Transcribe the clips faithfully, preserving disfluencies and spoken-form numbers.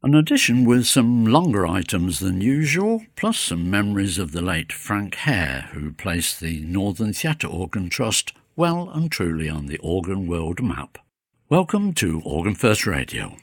An edition with some longer items than usual, plus some memories of the late Frank Hare, who placed the Northern Theatre Organ Trust well and truly on the organ world map. Welcome to Organ First Radio.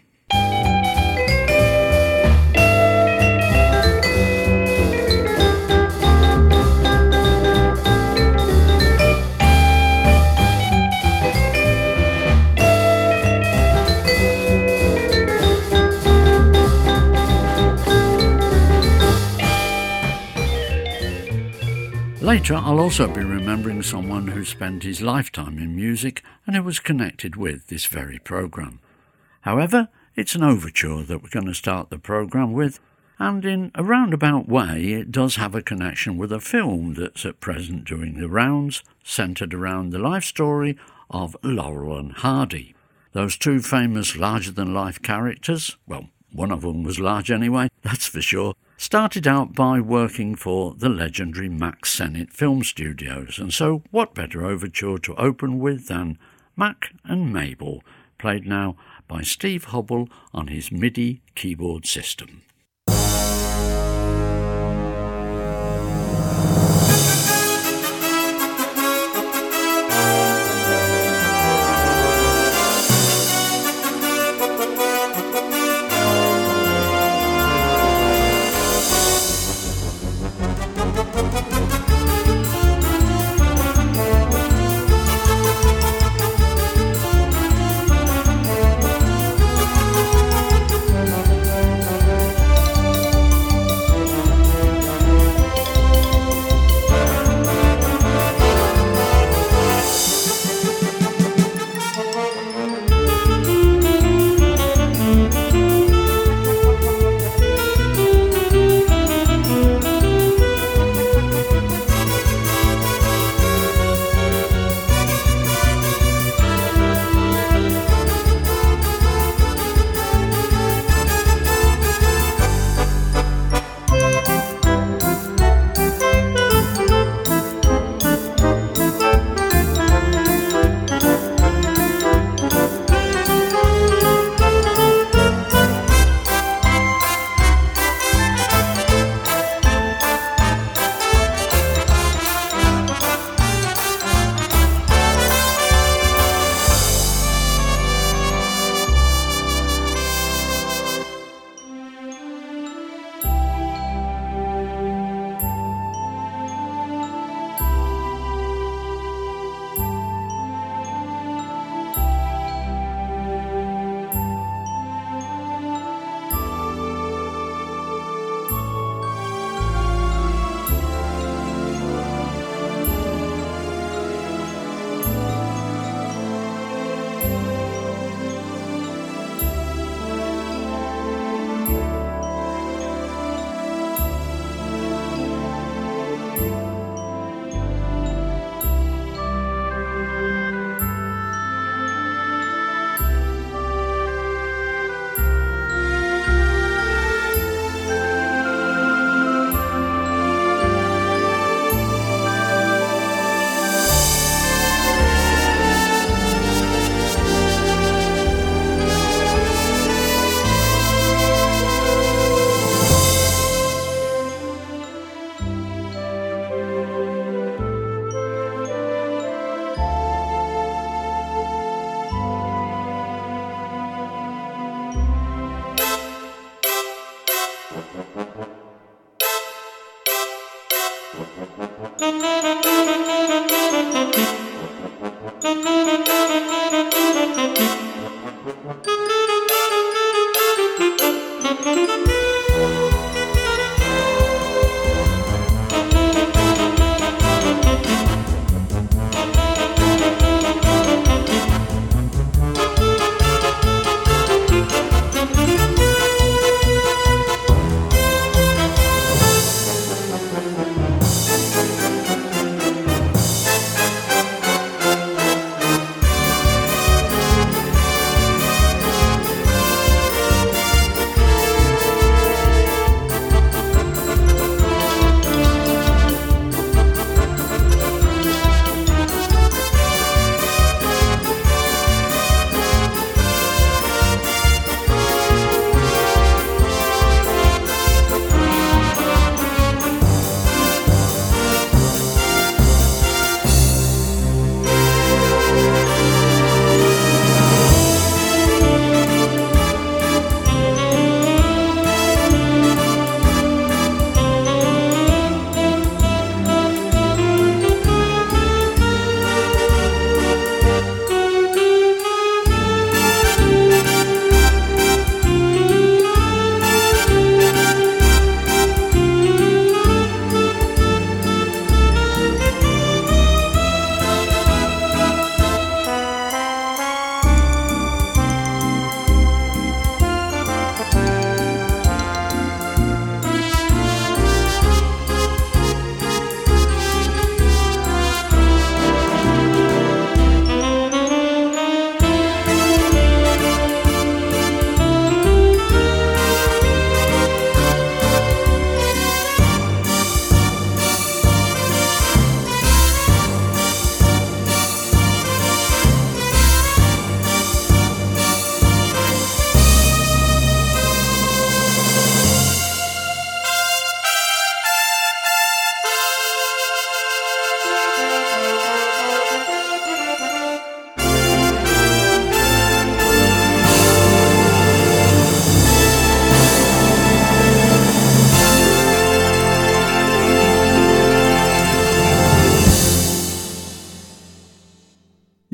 Later, I'll also be remembering someone who spent his lifetime in music and who was connected with this very programme. However, it's an overture that we're going to start the programme with, and in a roundabout way it does have a connection with a film that's at present doing the rounds, centred around the life story of Laurel and Hardy. Those two famous larger-than-life characters, well, one of them was large anyway, that's for sure, started out by working for the legendary Mack Sennett Film Studios, and so what better overture to open with than Mack and Mabel, played now by Steve Hubble on his MIDI keyboard system.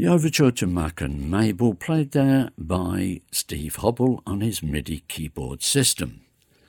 overture to Mac and Mabel, played there by Steve Hubble on his MIDI keyboard system.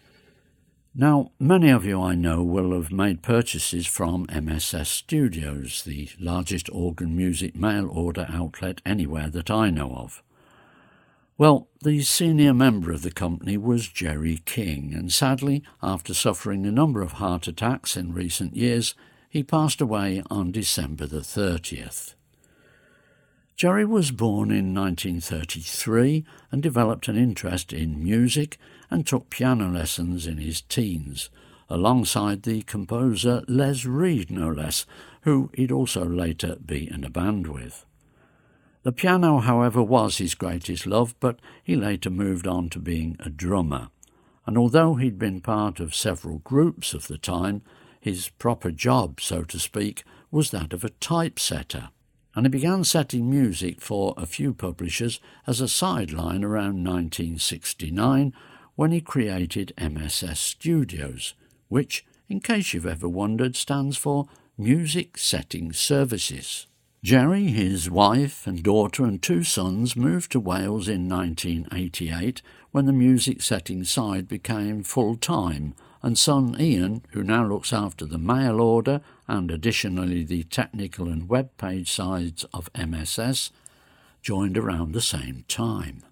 Now, many of you I know will have made purchases from M S S Studios, the largest organ music mail order outlet anywhere that I know of. Well, the senior member of the company was Jerry King, and sadly, after suffering a number of heart attacks in recent years, he passed away on December the thirtieth. Jerry was born in nineteen thirty-three and developed an interest in music and took piano lessons in his teens, alongside the composer Les Reed, no less, who he'd also later be in a band with. The piano, however, was his greatest love, but he later moved on to being a drummer, and although he'd been part of several groups of the time, his proper job, so to speak, was that of a typesetter, and he began setting music for a few publishers as a sideline around nineteen sixty-nine when he created M S S Studios, which, in case you've ever wondered, stands for Music Setting Services. Jerry, his wife and daughter and two sons moved to Wales in nineteen eighty-eight when the music setting side became full-time, and son Ian, who now looks after the mail order and additionally the technical and web page sides of M S S, joined around the same time.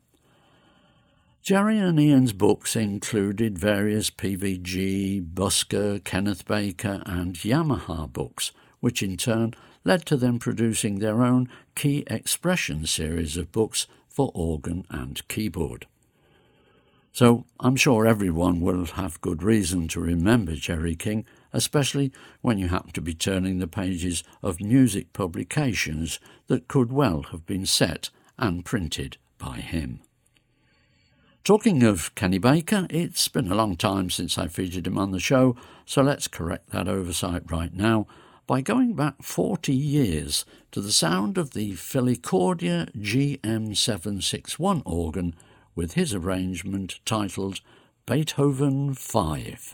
Jerry and Ian's books included various P V G, Busker, Kenneth Baker and Yamaha books, which in turn led to them producing their own Key Expression series of books for organ and keyboard. So I'm sure everyone will have good reason to remember Jerry King, especially when you happen to be turning the pages of music publications that could well have been set and printed by him. Talking of Kenny Baker, it's been a long time since I featured him on the show, so let's correct that oversight right now by going back forty years to the sound of the Felicordia G M seven sixty-one organ with his arrangement titled Beethoven five.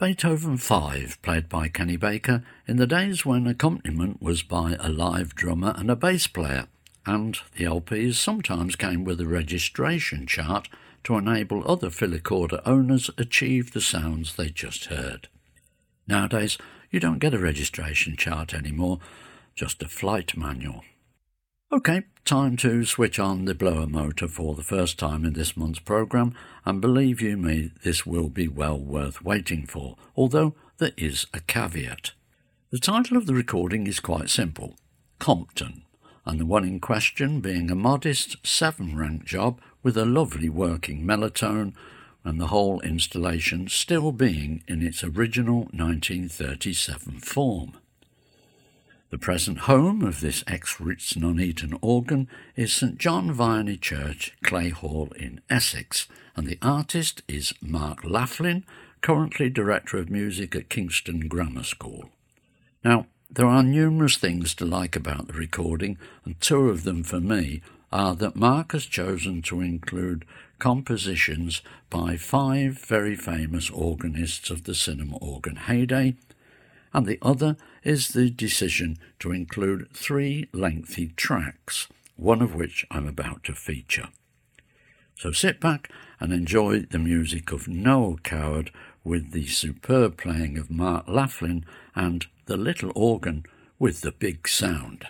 Beethoven five, played by Kenny Baker, in the days when accompaniment was by a live drummer and a bass player, and the L Ps sometimes came with a registration chart to enable other filicorder owners achieve the sounds they just heard. Nowadays, you don't get a registration chart anymore, just a flight manual. OK, time to switch on the blower motor for the first time in this month's programme, and believe you me, this will be well worth waiting for, although there is a caveat. The title of the recording is quite simple, Compton, and the one in question being a modest seven-rank job with a lovely working melotone, and the whole installation still being in its original nineteen thirty-seven form. The present home of this ex-Ritz Nuneaton organ is St John Vianney Church, Clay Hall in Essex, and the artist is Mark Laughlin, currently Director of Music at Kingston Grammar School. Now, there are numerous things to like about the recording, and two of them for me are that Mark has chosen to include compositions by five very famous organists of the cinema organ heyday, and the other is the decision to include three lengthy tracks, one of which I'm about to feature. So sit back and enjoy the music of Noel Coward with the superb playing of Mark Laughlin and the little organ with the big sound.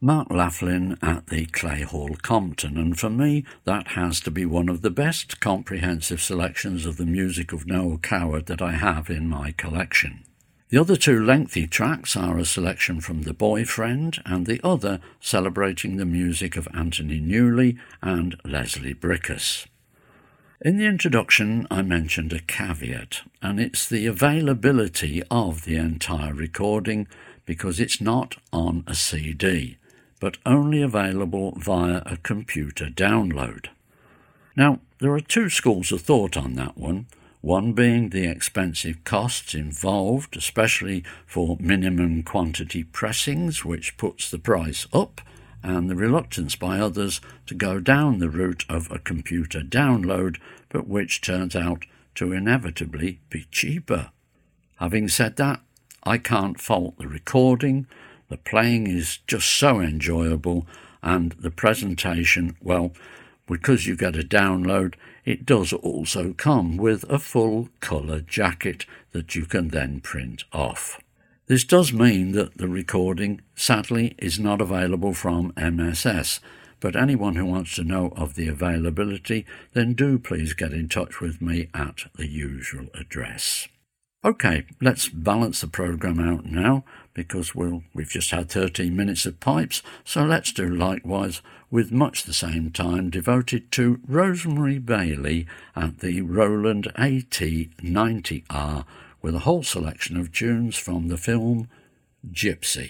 Mark Laughlin at the Clay Hall, Compton, and for me that has to be one of the best comprehensive selections of the music of Noel Coward that I have in my collection. The other two lengthy tracks are a selection from The Boyfriend and the other celebrating the music of Anthony Newley and Leslie Bricusse. In the introduction I mentioned a caveat, and it's the availability of the entire recording because it's not on a C D, but only available via a computer download. Now, there are two schools of thought on that one, one being the expensive costs involved, especially for minimum quantity pressings, which puts the price up, and the reluctance by others to go down the route of a computer download, but which turns out to inevitably be cheaper. Having said that, I can't fault the recording. The playing is just so enjoyable, and the presentation, well, because you get a download, it does also come with a full colour jacket that you can then print off. This does mean that the recording, sadly, is not available from M S S, but anyone who wants to know of the availability, then do please get in touch with me at the usual address. OK, let's balance the programme out now, because we'll, we've just had thirteen minutes of pipes, so let's do likewise with much the same time devoted to Rosemary Bailey at the Roland A T ninety R, with a whole selection of tunes from the film Gypsy.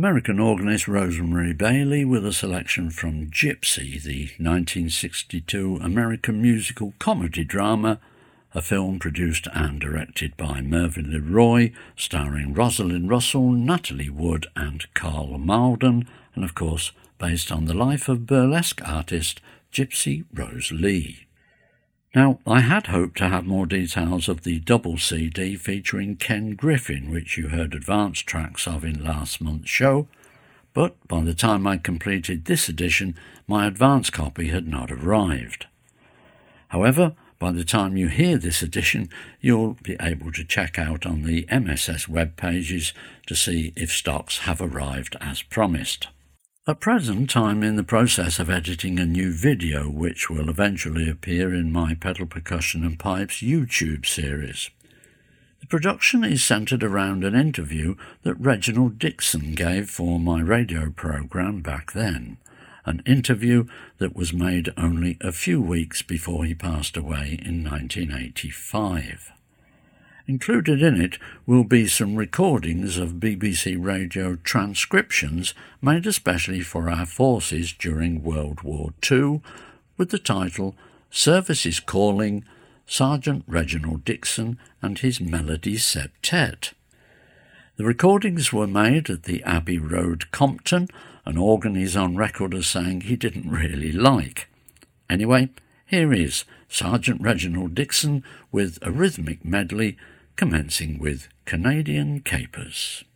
American organist Rosemary Bailey with a selection from Gypsy, the nineteen sixty-two American musical comedy drama, a film produced and directed by Mervyn LeRoy, starring Rosalind Russell, Natalie Wood and Carl Malden, and of course based on the life of burlesque artist Gypsy Rose Lee. Now, I had hoped to have more details of the double C D featuring Ken Griffin, which you heard advance tracks of in last month's show, but by the time I completed this edition, my advance copy had not arrived. However, by the time you hear this edition, you'll be able to check out on the M S S web pages to see if stocks have arrived as promised. At present, I'm in the process of editing a new video which will eventually appear in my Pedal Percussion and Pipes YouTube series. The production is centred around an interview that Reginald Dixon gave for my radio programme back then, an interview that was made only a few weeks before he passed away in nineteen eighty-five. Included in it will be some recordings of B B C Radio transcriptions made especially for our forces during World War Two, with the title Service is Calling, Sergeant Reginald Dixon and his Melody Septet. The recordings were made at the Abbey Road, Compton, an organ he's on record as saying he didn't really like. Anyway, here is Sergeant Reginald Dixon with a rhythmic medley commencing with Canadian Capers.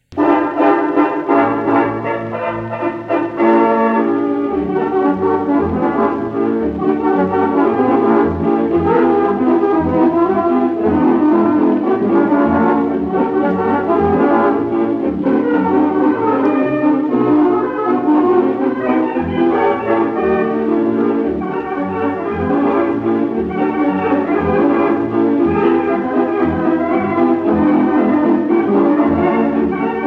Thank you.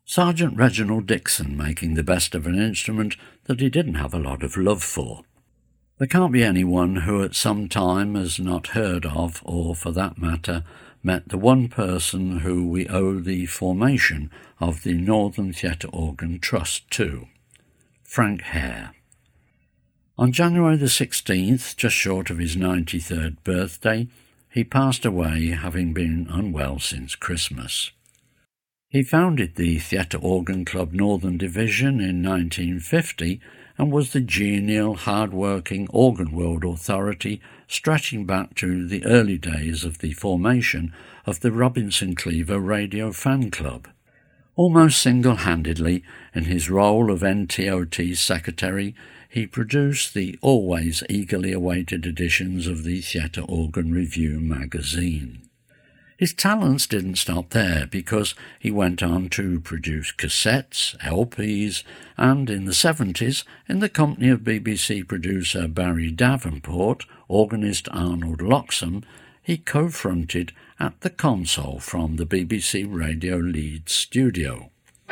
Sergeant Reginald Dixon making the best of an instrument that he didn't have a lot of love for. There can't be anyone who at some time has not heard of, or for that matter, met the one person who we owe the formation of the Northern Theatre Organ Trust to, Frank Hare. On January the sixteenth, just short of his ninety-third birthday, he passed away, having been unwell since Christmas. He founded the Theatre Organ Club Northern Division in nineteen fifty and was the genial, hard-working organ world authority stretching back to the early days of the formation of the Robinson Cleaver Radio Fan Club. Almost single-handedly, in his role of N T O T secretary, he produced the always eagerly awaited editions of the Theatre Organ Review magazine. His talents didn't stop there, because he went on to produce cassettes, L Ps, and in the seventies, in the company of B B C producer Barry Davenport, organist Arnold Loxham, he co-fronted At the Console from the B B C Radio Leeds studio.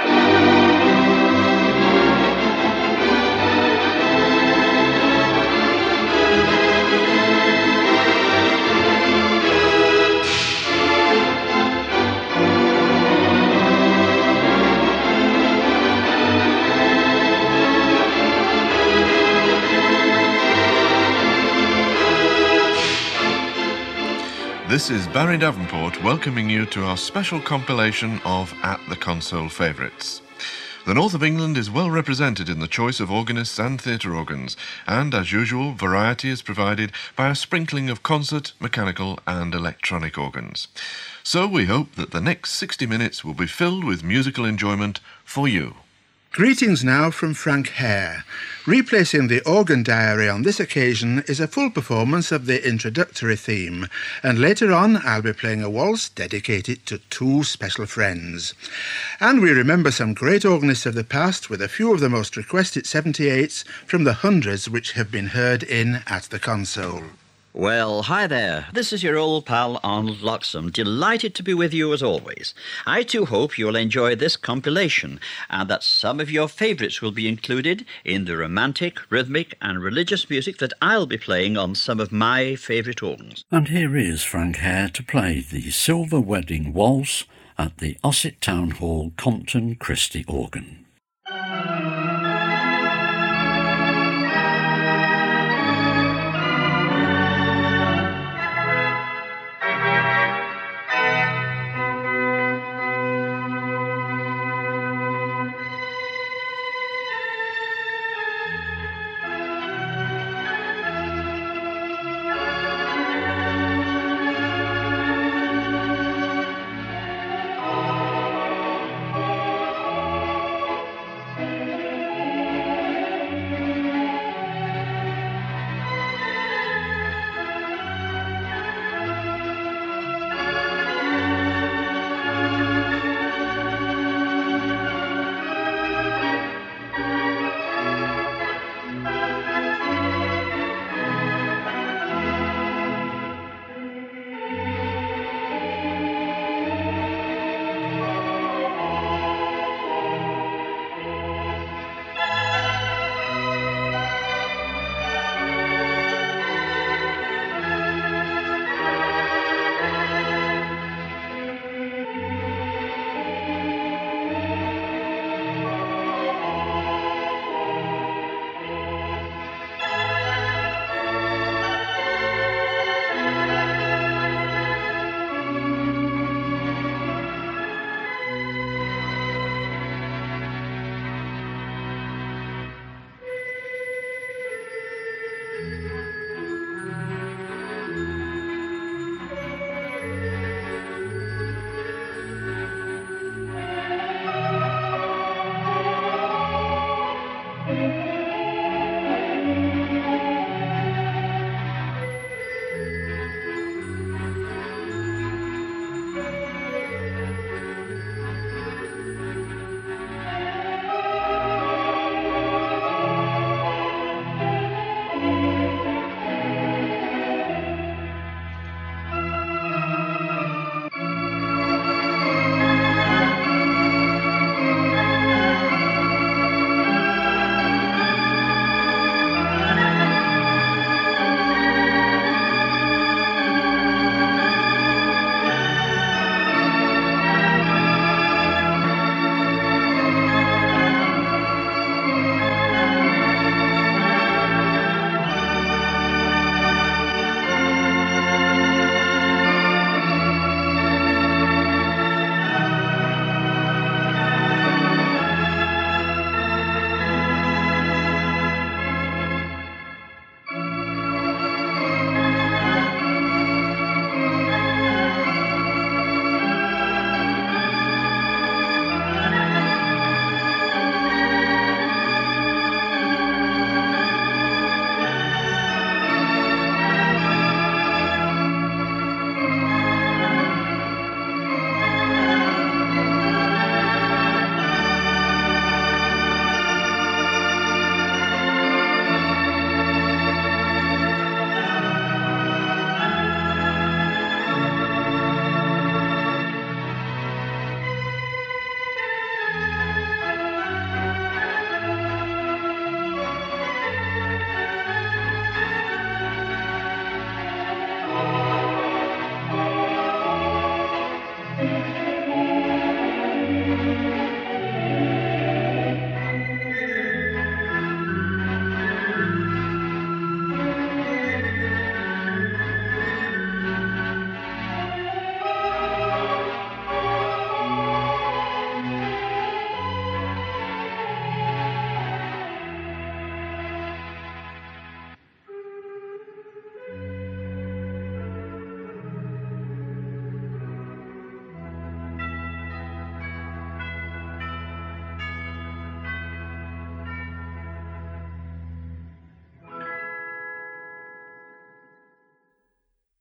This is Barry Davenport welcoming you to our special compilation of At the Console favourites. The north of England is well represented in the choice of organists and theatre organs, and as usual, variety is provided by a sprinkling of concert, mechanical and electronic organs. So we hope that the next sixty minutes will be filled with musical enjoyment for you. Greetings now from Frank Hare. Replacing the organ diary on this occasion is a full performance of the introductory theme, and later on I'll be playing a waltz dedicated to two special friends. And we remember some great organists of the past with a few of the most requested seventy-eights from the hundreds which have been heard in At the Console. Well, hi there. This is your old pal Arnold Loxham, delighted to be with you as always. I too hope you'll enjoy this compilation and that some of your favourites will be included in the romantic, rhythmic and religious music that I'll be playing on some of my favourite organs. And here is Frank Hare to play the Silver Wedding Waltz at the Ossett Town Hall Compton Christie organ.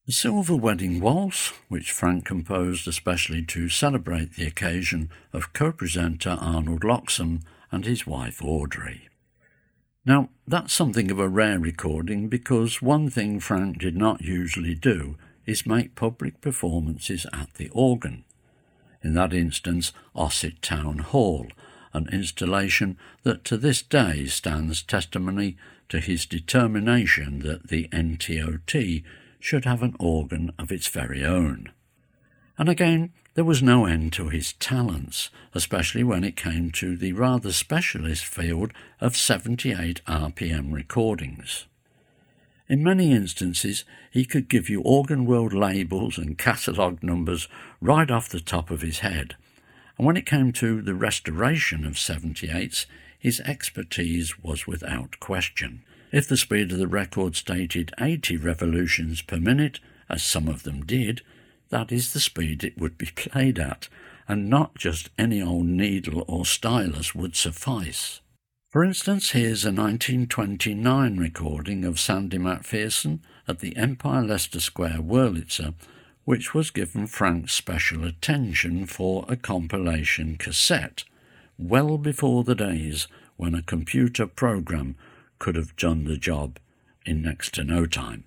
The Silver Wedding Waltz, which Frank composed especially to celebrate the occasion of co-presenter Arnold Loxam and his wife Audrey. Now, that's something of a rare recording because one thing Frank did not usually do is make public performances at the organ. In that instance, Ossett Town Hall, an installation that to this day stands testimony to his determination that the N T O T should have an organ of its very own. And again, there was no end to his talents, especially when it came to the rather specialist field of seventy-eight R P M recordings. In many instances, he could give you organ world labels and catalogue numbers right off the top of his head, and when it came to the restoration of seventy-eights, his expertise was without question. If the speed of the record stated eighty revolutions per minute, as some of them did, that is the speed it would be played at, and not just any old needle or stylus would suffice. For instance, here's a nineteen twenty-nine recording of Sandy McPherson at the Empire Leicester Square Wurlitzer, which was given Frank's special attention for a compilation cassette, well before the days when a computer program could have done the job in next to no time.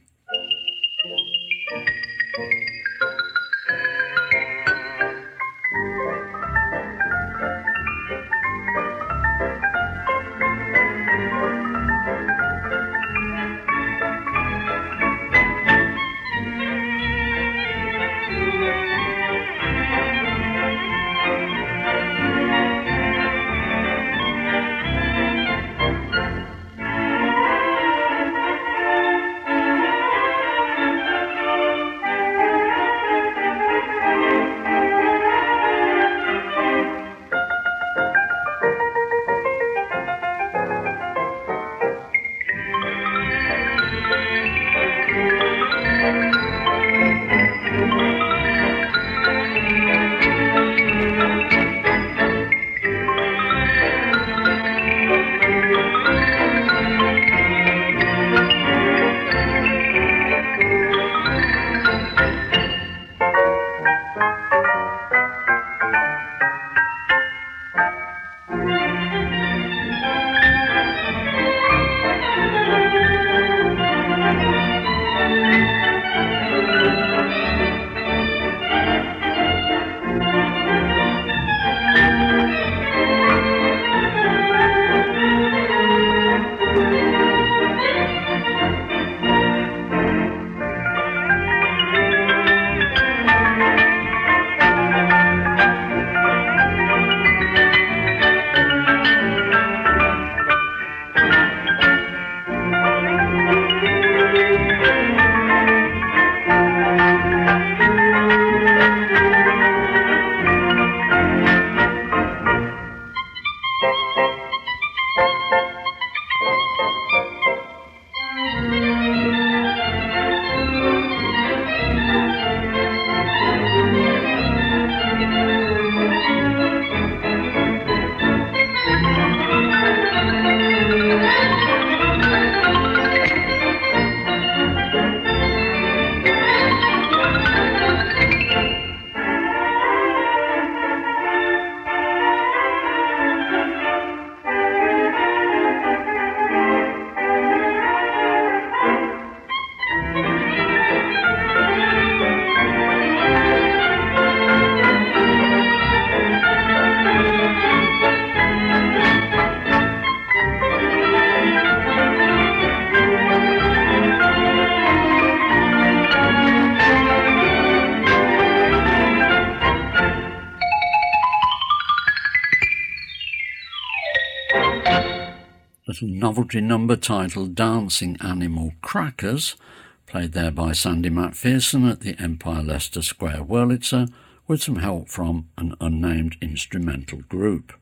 Little novelty number titled Dancing Animal Crackers, played there by Sandy McPherson at the Empire Leicester Square Wurlitzer, with some help from an unnamed instrumental group.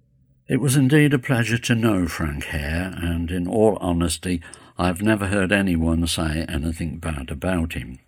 It was indeed a pleasure to know Frank Hare, and in all honesty, I've never heard anyone say anything bad about him.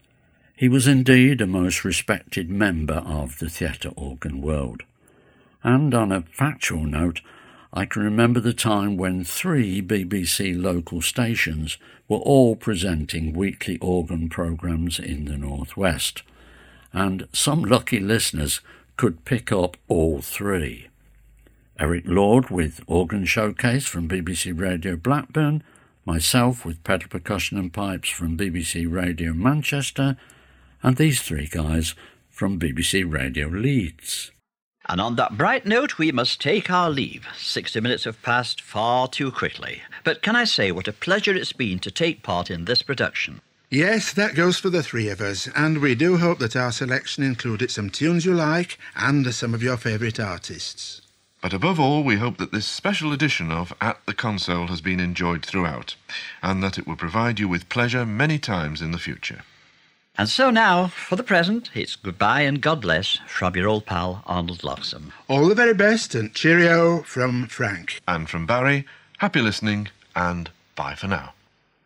He was indeed a most respected member of the theatre organ world. And on a factual note, I can remember the time when three B B C local stations were all presenting weekly organ programmes in the North West, and some lucky listeners could pick up all three. Eric Lord with Organ Showcase from B B C Radio Blackburn, myself with pedal percussion and pipes from B B C Radio Manchester, and these three guys from B B C Radio Leeds. And on that bright note, we must take our leave. Sixty minutes have passed far too quickly. But can I say what a pleasure it's been to take part in this production? Yes, that goes for the three of us, and we do hope that our selection included some tunes you like and some of your favourite artists. But above all, we hope that this special edition of At the Console has been enjoyed throughout, and that it will provide you with pleasure many times in the future. And so now, for the present, it's goodbye and God bless from your old pal Arnold Loxham. All the very best and cheerio from Frank. And from Barry, happy listening and bye for now.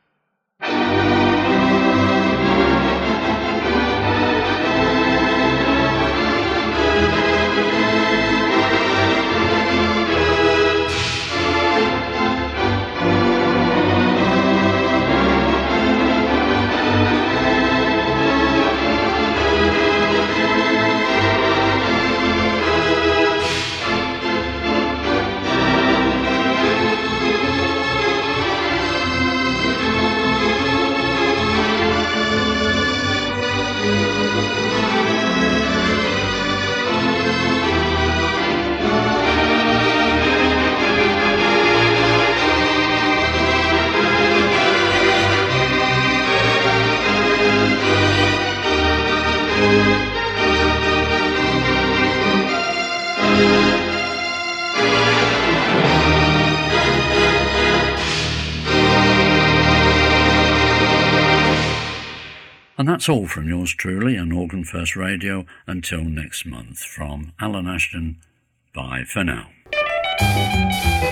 And that's all from yours truly on Organ First Radio. Until next month, from Alan Ashton, bye for now.